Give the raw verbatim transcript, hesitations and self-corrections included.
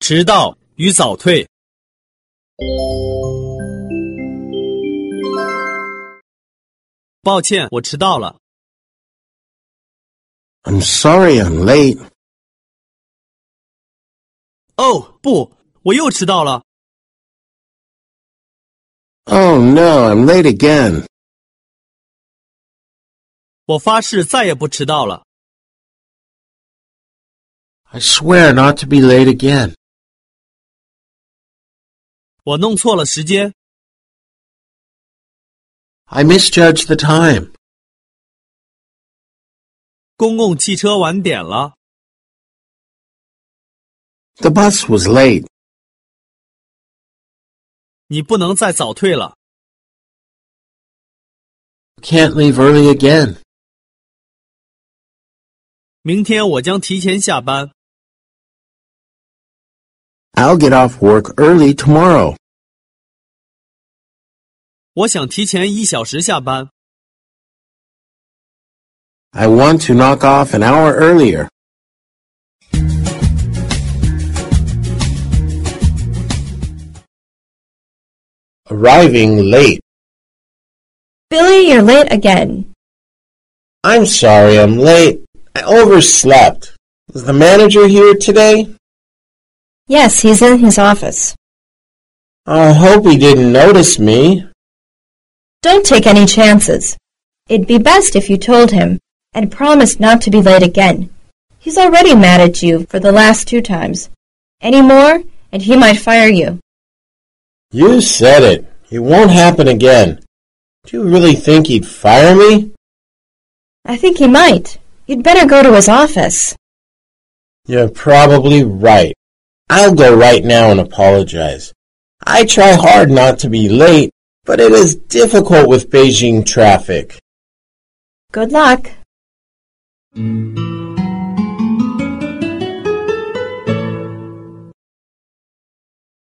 迟到与早退。抱歉，我迟到了。 I'm sorry I'm late. 哦，不，我又迟到了。 Oh no, I'm late again. 我发誓再也不迟到了。 I swear not to be late again. 我弄错了时间。 I misjudged the time. 公共汽车晚点了。 The bus was late. 你不能再早退了。 Can't leave early again. 明天我将提前下班。 I'll get off work early tomorrow. 我想提前一小时下班。 I want to knock off an hour earlier. Arriving late. Billy, you're late again. I'm sorry I'm late. I overslept. Is the manager here today? Yes, he's in his office. I hope he didn't notice me. Don't take any chances. It'd be best if you told him and promised not to be late again. He's already mad at you for the last two times. Any more, and he might fire you. You said it. It won't happen again. Do you really think he'd fire me? I think he might. You'd better go to his office. You're probably right. I'll go right now and apologize. I try hard not to be late, but it is difficult with Beijing traffic. Good luck.